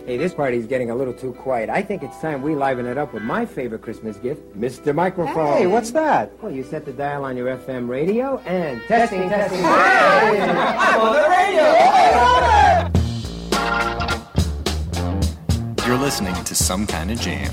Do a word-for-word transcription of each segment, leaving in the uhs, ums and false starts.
Hey, this party's getting a little too quiet. I think it's time we liven it up with my favorite Christmas gift, Mister Microphone. Hey, what's that? Well, you set the dial on your F M radio and testing, testing, testing. Hey, I'm on the radio. You're listening to Some Kind of Jam.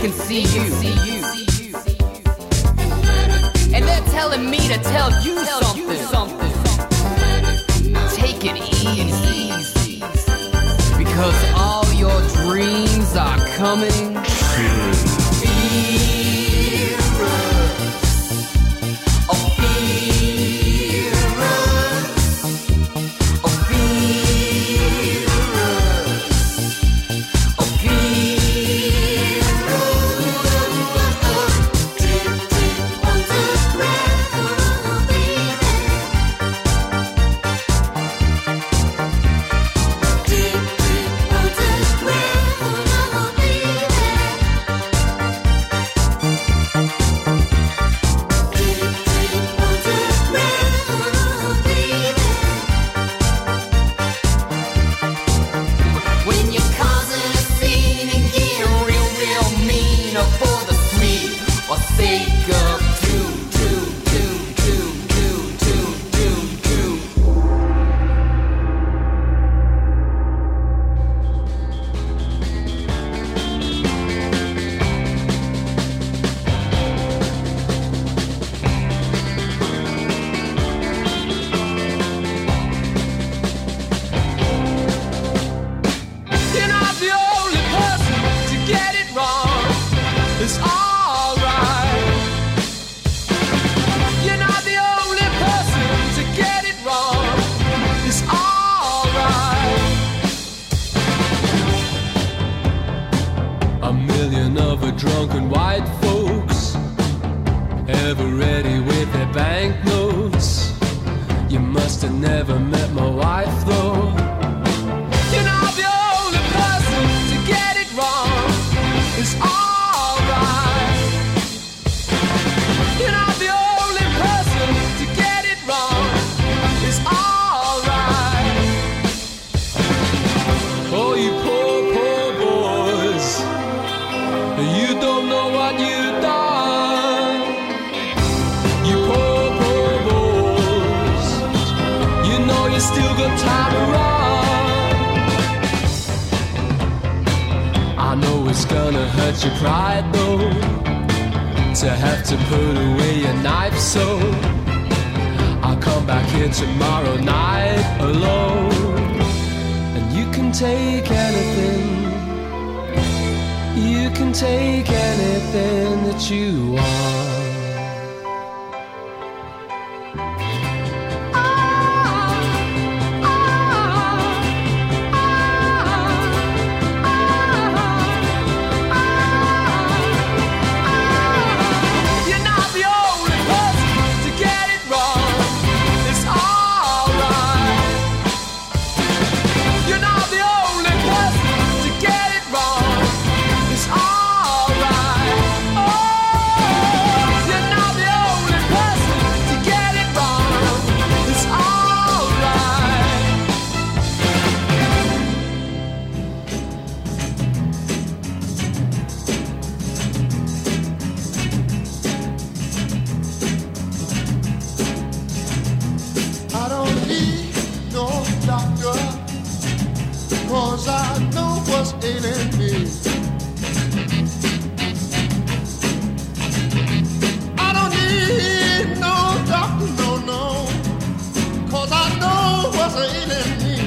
can see you. And they're telling me to tell you something. Take it easy, because all your dreams are coming true. Drunken white folks, ever ready with their banknotes. You must have never met my wife though. You're not the only person to get it wrong. It's alright. You're not the only person to get it wrong. It's alright. Oh, you poor, poor boys, you don't know what you've done. You poor, poor boys, you know you still got time to run. I know it's gonna hurt your pride though, to have to put away your knife, so I'll come back here tomorrow night alone. And you can take anything, you can take anything that you want. You're not the only person to get it wrong. It's alright. You're not the only person to get it wrong. It's alright. Oh, you're not the only person to get it wrong. It's alright. I don't need no doctor, 'cause I know what's ailing me. I don't need no doctor, no, no, 'cause I know what's ailing me.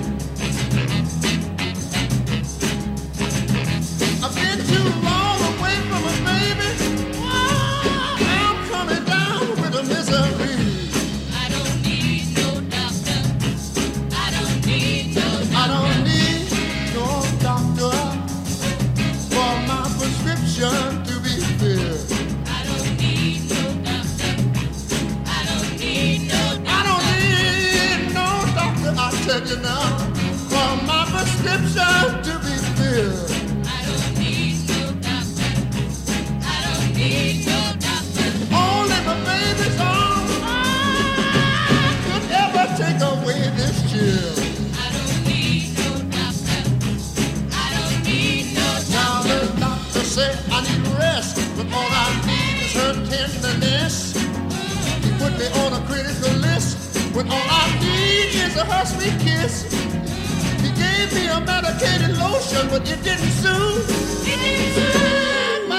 I've been too long away from a baby. I'm coming down with a misery. I don't need no doctor for my prescription to be filled. I don't need no doctor. I don't need no doctor. I don't need no doctor, I tell you now, for my prescription to be filled. I don't need no doctor. I don't need no doctor. Only my baby's arms could ever take away this chill. I need rest, but all I need is her tenderness. He put me on a critical list, when all I need is a her sweet kiss. He gave me a medicated lotion, but it didn't soothe. It didn't soothe my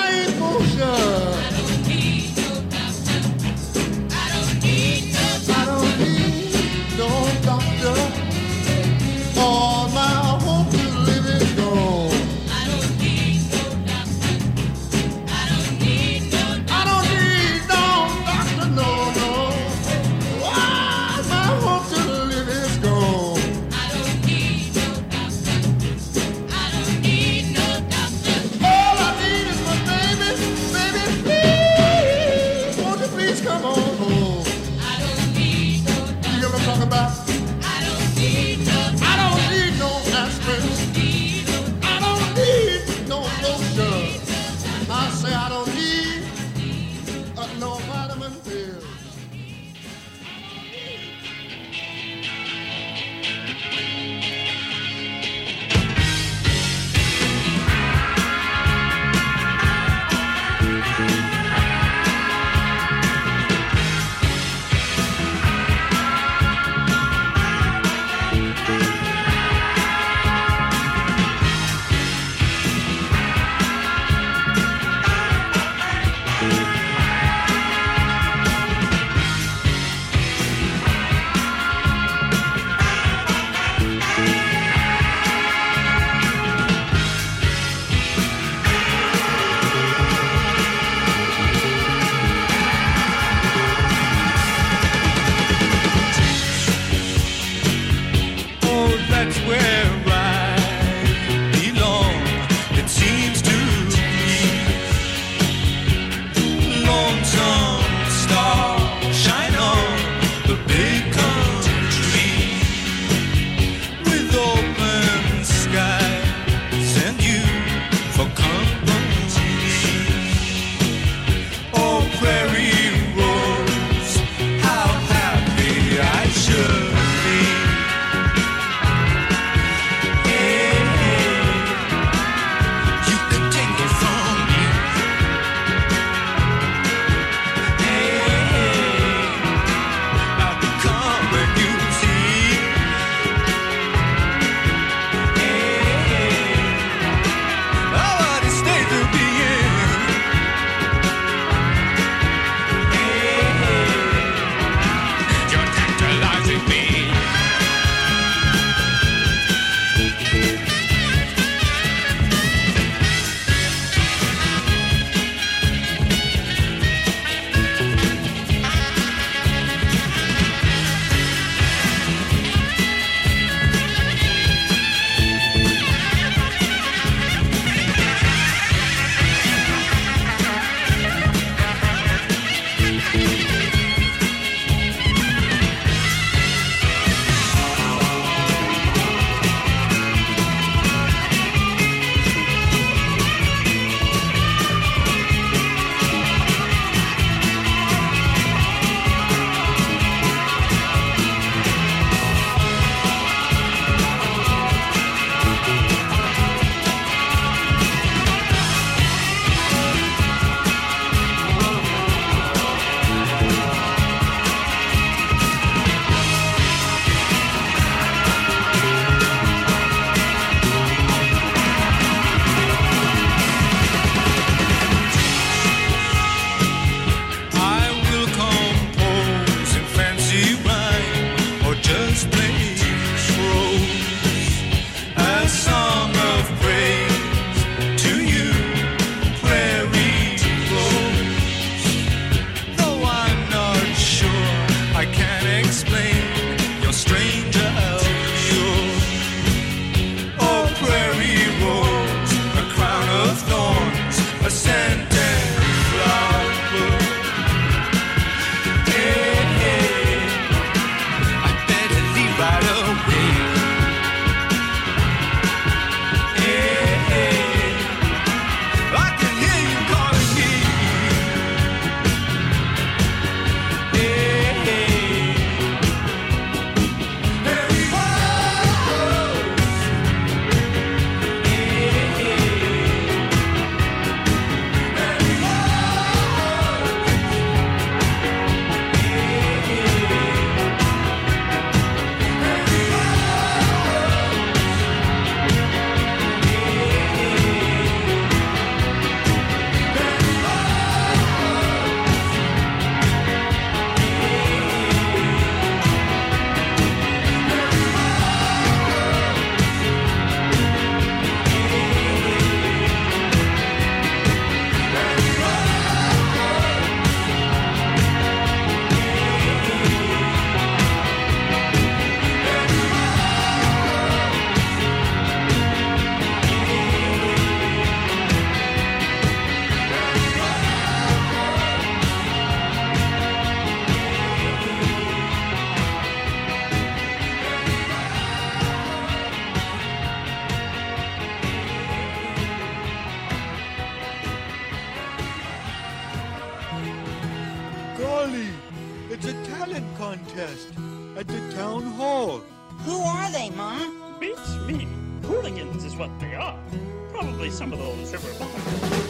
talent contest at the town hall. Who are they, Ma? Beats me. Hooligans is what they are. Probably some of those river buffaloes.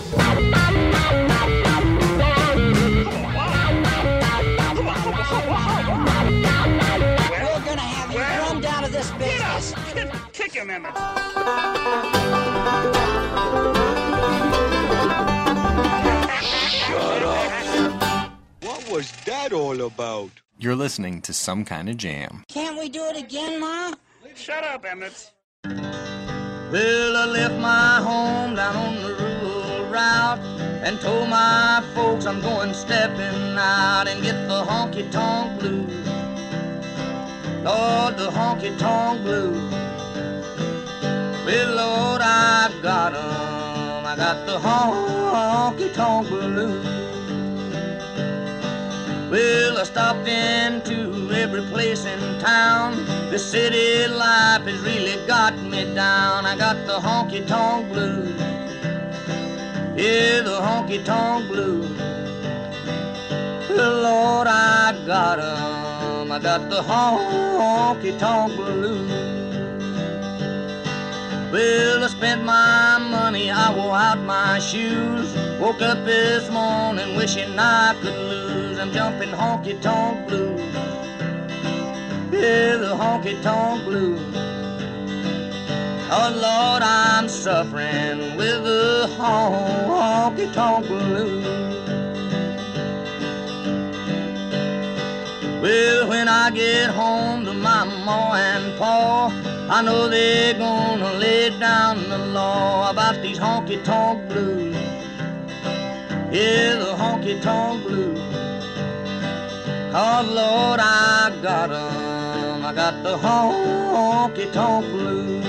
We're gonna have you well, drummed out of this business. Get up! Kick, kick him, Emmett. Shut up. What was that all about? You're listening to Some Kind of Jam. Can't we do it again, Ma? Shut up, Emmett. Well, I left my home down on the rural route and told my folks I'm going stepping out and get the honky-tonk blues. Lord, the honky-tonk blues. Well, Lord, I got 'em. I got the honky-tonk blues. Well, I stopped into every place in town. The city life has really got me down. I got the honky-tonk blues. Yeah, the honky-tonk blues. Well, Lord, I got 'em. I got the honky-tonk blues. Well, I spent my money, I wore out my shoes. Woke up this morning wishing I could lose. I'm jumping honky-tonk blues. Yeah, the honky-tonk blues. Oh, Lord, I'm suffering with the honky-tonk blues. Well, when I get home to my ma and pa, I know they're gonna lay down the law about these honky-tonk blues. Yeah, the honky-tonk blues. Oh, Lord, I got 'em. I got the honky-tonk blues.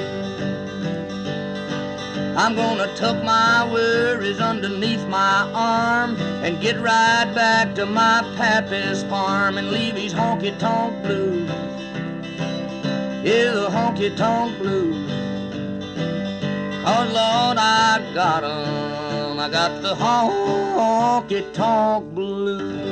I'm gonna tuck my worries underneath my arm and get right back to my pappy's farm and leave these honky-tonk blues. Yeah, the honky-tonk blues. Oh, Lord, I got 'em. I got the honky-tonk blues.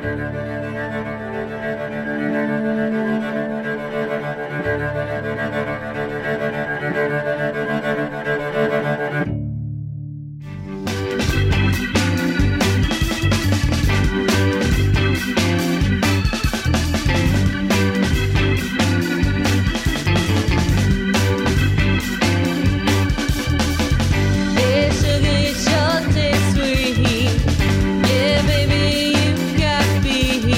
Yeah, sugar, it sure tastes sweet. Yeah, baby, you got me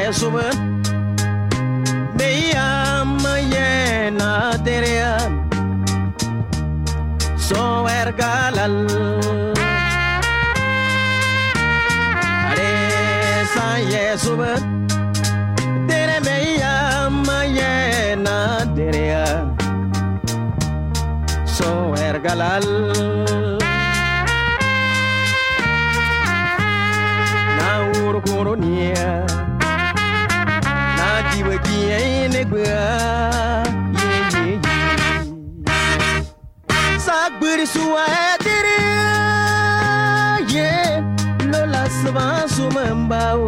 Yesuba Meyama Yena Deria So Ergalal Are San Yesuba Dere Meyama Yena Deria So Ergalal Coronia Na diwa kie ne gua ye ye Sak buri suwa etire ye Lola sva sumambao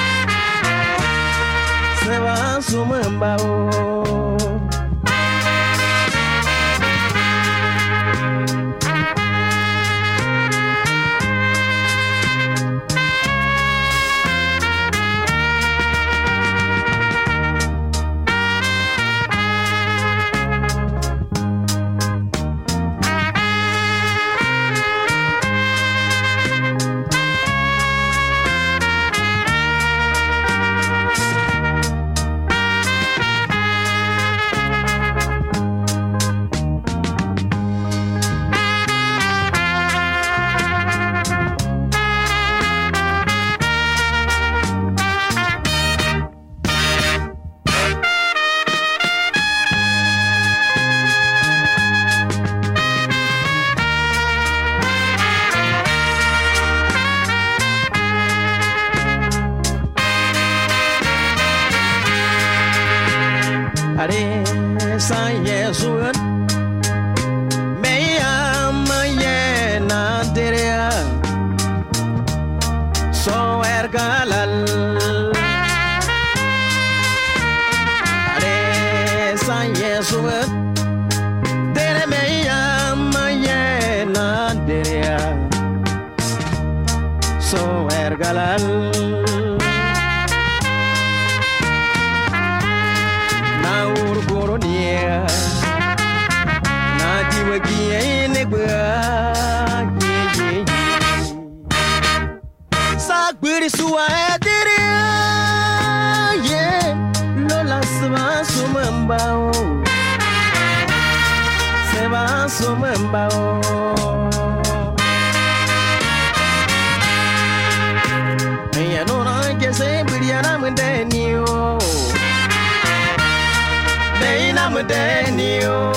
Sva sumambao San Yesuan Meyama Yena Deria So Ergalal Are San Yesuan Dere Meyama Yena Deria So Ergalal Suwa etire ye Lola sva sumambao Sva sumambao Ya no na que se briana mendenio Deina mendenio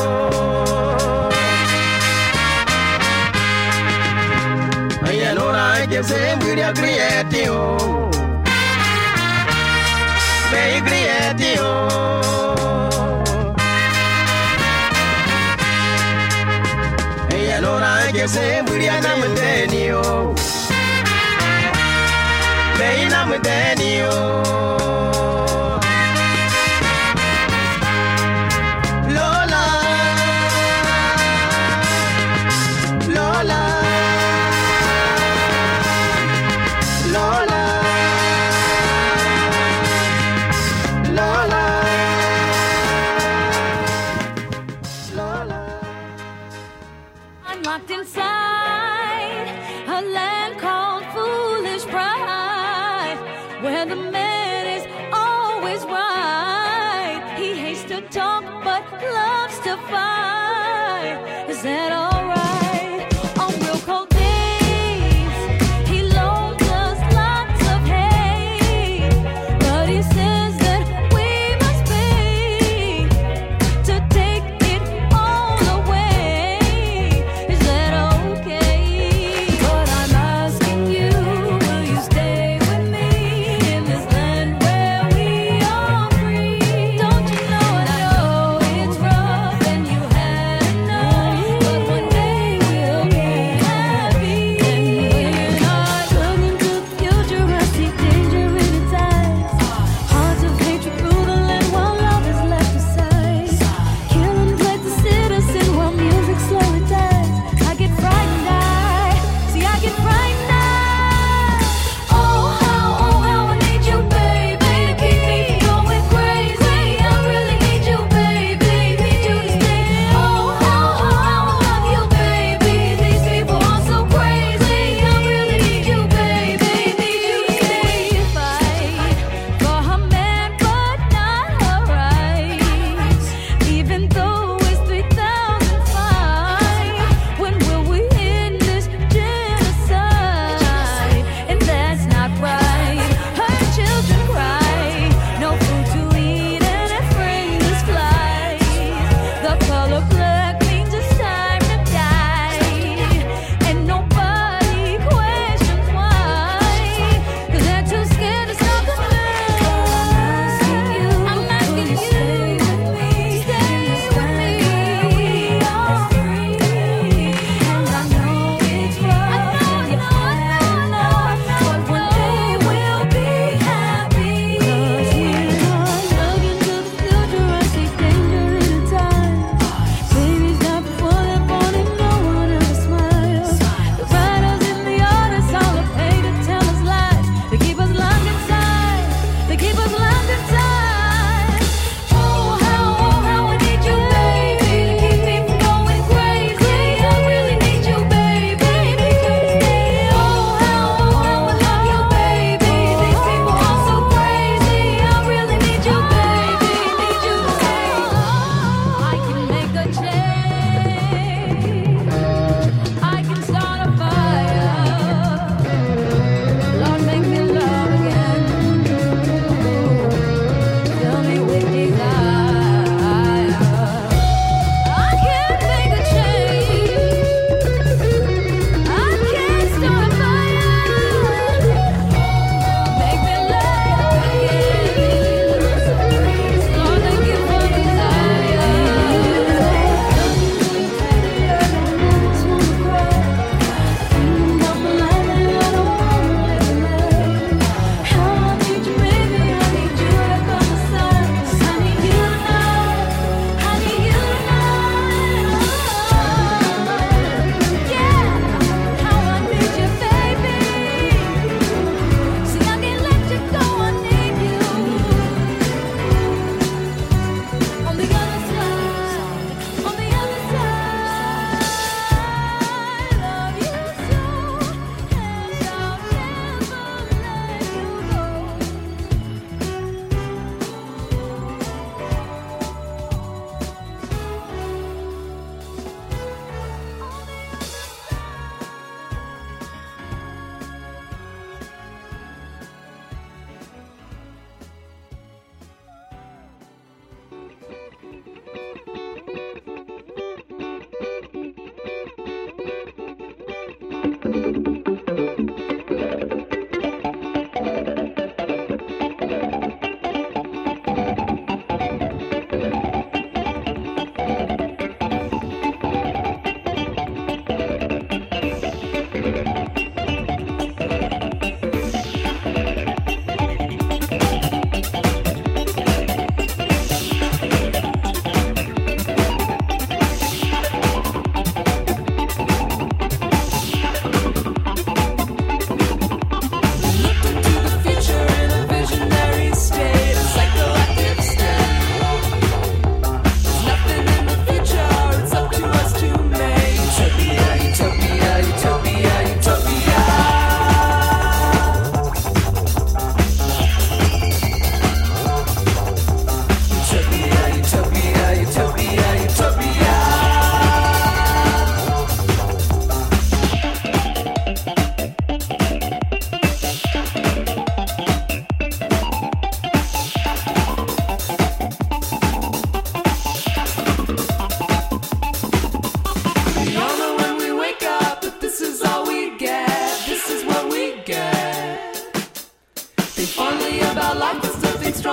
Ya no na que se briana creatio Be creatio Ya no na que se briana mendenio Deina mendenio Locked inside a land called foolish pride, where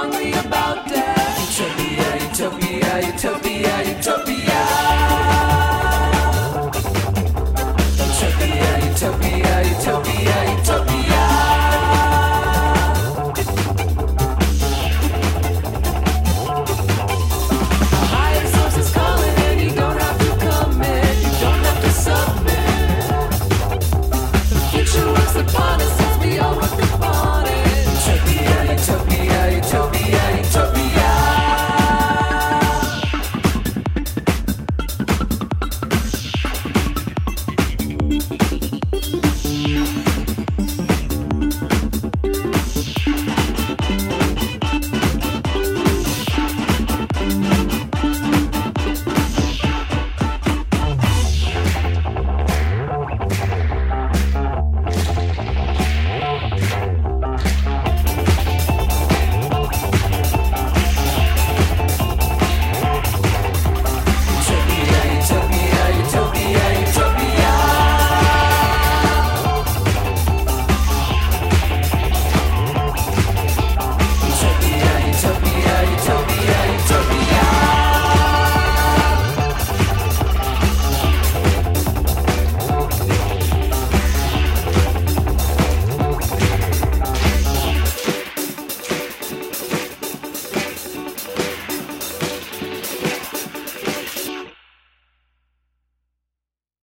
worry about